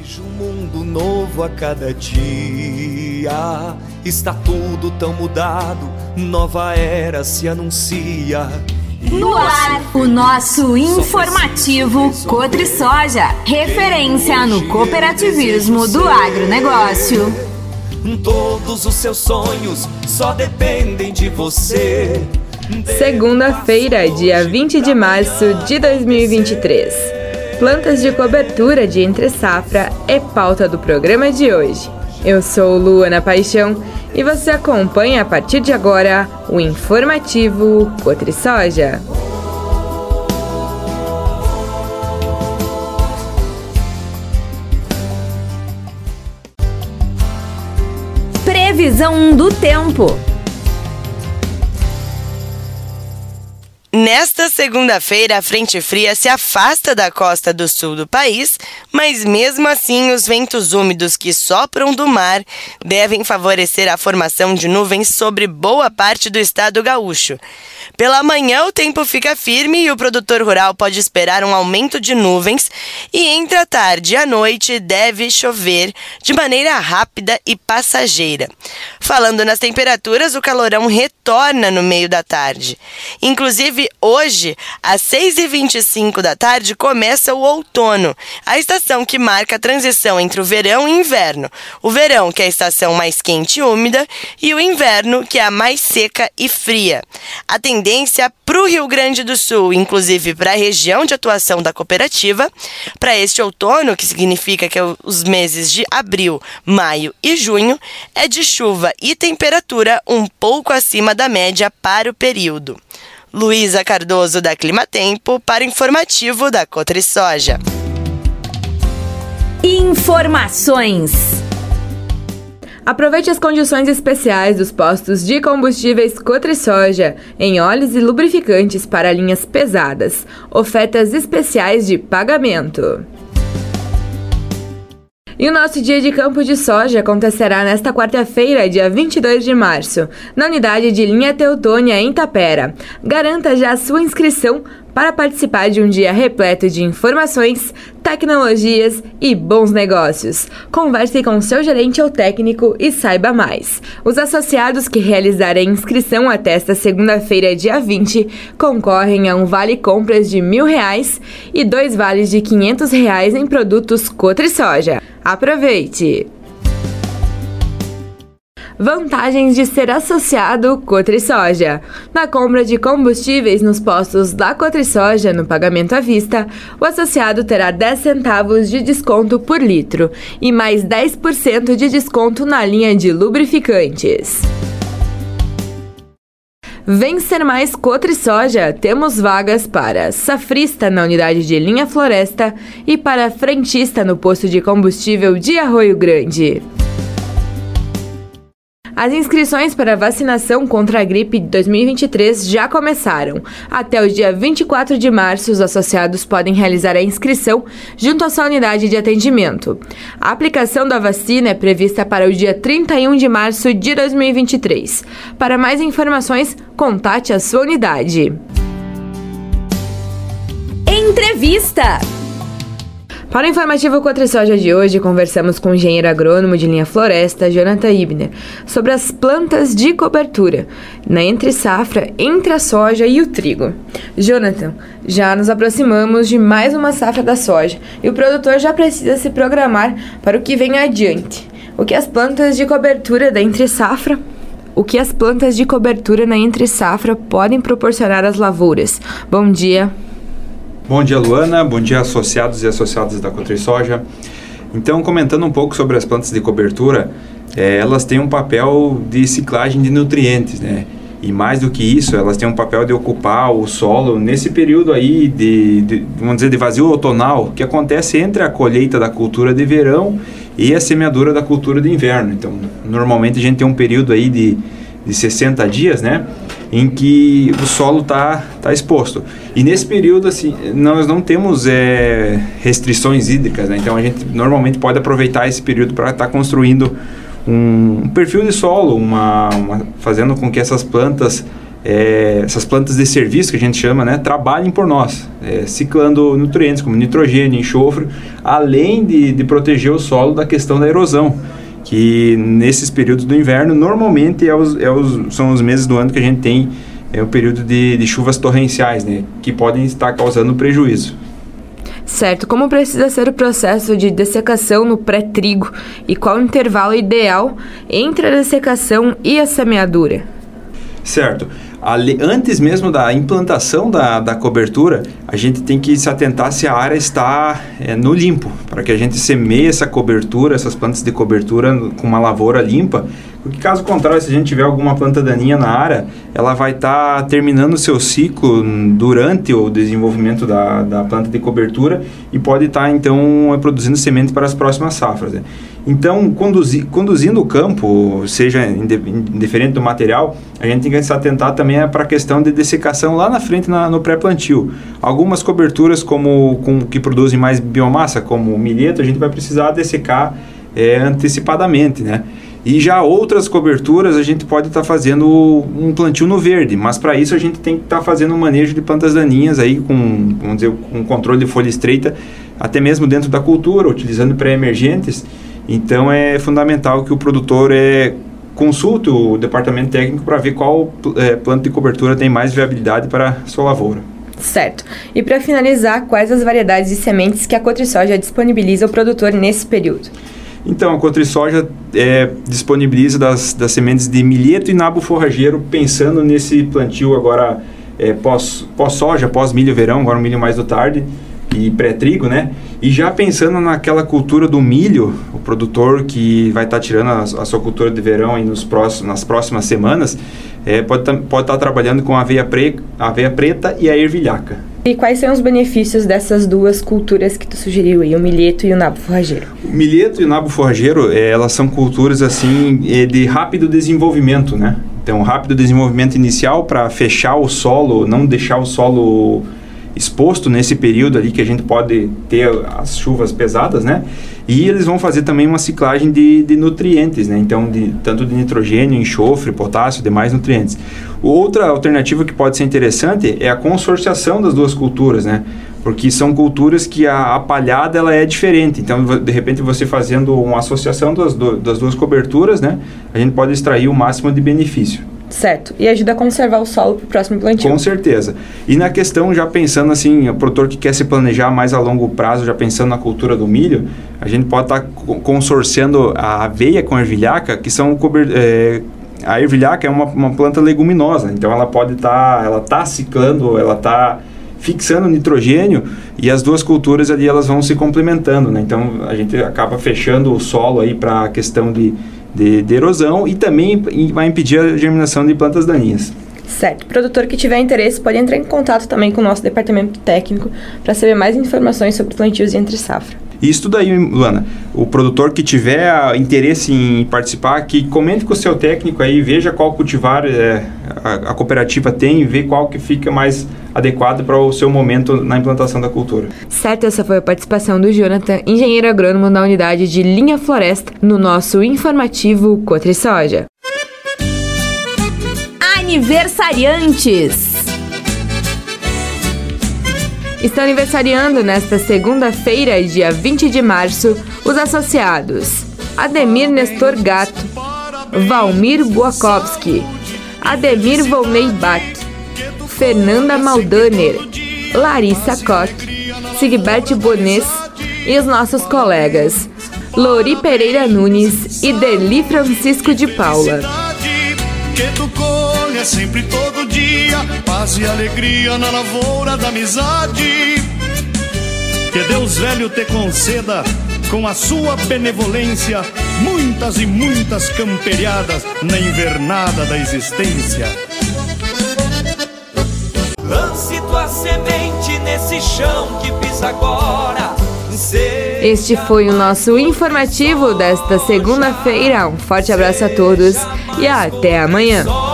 Vejo um mundo novo a cada dia. Está tudo tão mudado, nova era se anuncia. No ar, o nosso informativo Cotrisoja, referência no cooperativismo do agronegócio. Todos os seus sonhos só dependem de você. Segunda-feira, dia 20 de março de 2023. Plantas de cobertura de entre-safra é pauta do programa de hoje. Eu sou Luana Paixão e você acompanha a partir de agora o informativo Cotrisoja. Previsão do tempo. Nesta segunda-feira, a frente fria se afasta da costa do sul do país, mas mesmo assim os ventos úmidos que sopram do mar devem favorecer a formação de nuvens sobre boa parte do estado gaúcho. Pela manhã, o tempo fica firme e o produtor rural pode esperar um aumento de nuvens e entre a tarde e a noite deve chover de maneira rápida e passageira. Falando nas temperaturas, o calorão retorna no meio da tarde. Inclusive, hoje, às 6h25 da tarde, começa o outono, a estação que marca a transição entre o verão e inverno. O verão, que é a estação mais quente e úmida, e o inverno, que é a mais seca e fria. A tendência para o Rio Grande do Sul, inclusive para a região de atuação da cooperativa, para este outono, que significa que os meses de abril, maio e junho, é de chuva e temperatura um pouco acima da média para o período. Luísa Cardoso, da Climatempo, para o informativo da Cotrisoja. Informações. Aproveite as condições especiais dos postos de combustíveis Cotrisoja em óleos e lubrificantes para linhas pesadas. Ofertas especiais de pagamento. E o nosso dia de campo de soja acontecerá nesta quarta-feira, dia 22 de março, na unidade de linha Teutônia, em Tapera. Garanta já a sua inscrição para participar de um dia repleto de informações, tecnologias e bons negócios. Converse com seu gerente ou técnico e saiba mais. Os associados que realizarem a inscrição até esta segunda-feira, dia 20, concorrem a um vale compras de R$1.000 e 2 vales de R$500 em produtos Cotrisoja. Aproveite! Vantagens de ser associado Cotrisoja. Na compra de combustíveis nos postos da Cotrisoja no pagamento à vista, o associado terá 10 centavos de desconto por litro e mais 10% de desconto na linha de lubrificantes. Vem ser mais Cotrisoja, temos vagas para safrista na unidade de linha Floresta e para frentista no posto de combustível de Arroio Grande. As inscrições para a vacinação contra a gripe de 2023 já começaram. Até o dia 24 de março, os associados podem realizar a inscrição junto à sua unidade de atendimento. A aplicação da vacina é prevista para o dia 31 de março de 2023. Para mais informações, contate a sua unidade. Entrevista. Para o informativo Cotrisoja de hoje, conversamos com o engenheiro agrônomo de linha Floresta, Jonathan Ibner, sobre as plantas de cobertura na entre-safra entre a soja e o trigo. Jonathan, já nos aproximamos de mais uma safra da soja e o produtor já precisa se programar para o que vem adiante. O que as plantas de cobertura da entre-safra na entre-safra podem proporcionar às lavouras? Bom dia. Bom dia, Luana. Bom dia, associados e associadas da Cotrisoja. Então, comentando um pouco sobre as plantas de cobertura, elas têm um papel de ciclagem de nutrientes, né? E mais do que isso, elas têm um papel de ocupar o solo nesse período aí vamos dizer, de vazio outonal, que acontece entre a colheita da cultura de verão e a semeadura da cultura de inverno. Então, normalmente a gente tem um período aí de 60 dias, né? Em que o solo está exposto. E nesse período, assim, nós não temos restrições hídricas, né? Então a gente normalmente pode aproveitar esse período para estar construindo um perfil de solo, fazendo com que essas plantas essas plantas de serviço que a gente chama, né, trabalhem por nós, ciclando nutrientes como nitrogênio, enxofre, além de proteger o solo da questão da erosão, que nesses períodos do inverno normalmente são os meses do ano que a gente tem o período de chuvas torrenciais, né, que podem estar causando prejuízo. Certo, como precisa ser o processo de dessecação no pré-trigo e qual o intervalo ideal entre a dessecação e a semeadura? Certo. Antes mesmo da implantação da cobertura, a gente tem que se atentar se a área está no limpo, para que a gente semeie essa cobertura, essas plantas de cobertura com uma lavoura limpa, porque caso contrário, se a gente tiver alguma planta daninha na área, ela vai estar terminando o seu ciclo durante o desenvolvimento da planta de cobertura e pode estar então produzindo semente para as próximas safras, né? Então, conduzindo o campo, seja indiferente do material, a gente tem que se atentar também para a questão de dessecação lá na frente no pré-plantio. Algumas coberturas que produzem mais biomassa, como o milheto, a gente vai precisar dessecar antecipadamente, né? E já outras coberturas a gente pode estar fazendo um plantio no verde, mas para isso a gente tem que estar fazendo um manejo de plantas daninhas aí com controle de folha estreita, até mesmo dentro da cultura, utilizando pré-emergentes. Então é fundamental que o produtor consulte o departamento técnico para ver qual planta de cobertura tem mais viabilidade para a sua lavoura. Certo. E para finalizar, quais as variedades de sementes que a CotriSoja disponibiliza ao produtor nesse período? Então, a CotriSoja disponibiliza das sementes de milheto e nabo forrageiro, pensando nesse plantio agora pós-soja, pós-milho verão, agora um milho mais do tarde, e pré-trigo, né? E já pensando naquela cultura do milho, o produtor que vai estar tirando a sua cultura de verão aí nas próximas semanas, pode estar trabalhando com a aveia preta e a ervilhaca. E quais são os benefícios dessas duas culturas que tu sugeriu aí, o milheto e o nabo forrageiro? O milheto e o nabo forrageiro, elas são culturas assim de rápido desenvolvimento, né? Então, rápido desenvolvimento inicial para fechar o solo, não deixar o solo exposto nesse período ali que a gente pode ter as chuvas pesadas, né? E eles vão fazer também uma ciclagem de nutrientes, né? Então, tanto de nitrogênio, enxofre, potássio, demais nutrientes. Outra alternativa que pode ser interessante é a consorciação das duas culturas, né? Porque são culturas que a palhada ela é diferente. Então, de repente, você fazendo uma associação das duas coberturas, né? A gente pode extrair o máximo de benefício. Certo. E ajuda a conservar o solo para o próximo plantio. Com certeza. E na questão, já pensando assim, o produtor que quer se planejar mais a longo prazo, já pensando na cultura do milho, a gente pode estar consorciando a aveia com a ervilhaca, que são a ervilhaca é uma planta leguminosa, então ela pode estar ciclando, ela está fixando nitrogênio, e as duas culturas ali elas vão se complementando, né? Então a gente acaba fechando o solo aí para a questão de erosão e também vai impedir a germinação de plantas daninhas. Certo. O produtor que tiver interesse pode entrar em contato também com o nosso departamento técnico para saber mais informações sobre plantios de entre safra. Isso daí, Luana, o produtor que tiver interesse em participar, que comente com o seu técnico aí, veja qual cultivar a cooperativa tem e vê qual que fica mais adequado para o seu momento na implantação da cultura. Certo, essa foi a participação do Jonathan, engenheiro agrônomo da unidade de Linha Floresta, no nosso informativo CotriSoja. Aniversariantes. Estão aniversariando nesta segunda-feira, dia 20 de março, os associados Ademir Nestor Gato, Valmir Buakowski, Ademir Volney Bach, Fernanda Maldaner, Larissa Koch, Sigbert Bones e os nossos colegas Lori Pereira Nunes e Deli Francisco de Paula. Que tu colhe sempre todo dia, paz e alegria na lavoura da amizade. Que Deus velho te conceda, com a sua benevolência, muitas e muitas camperiadas na invernada da existência. Lance tua semente nesse chão que pisa agora. Este foi o nosso informativo desta segunda-feira. Um forte abraço a todos e até amanhã.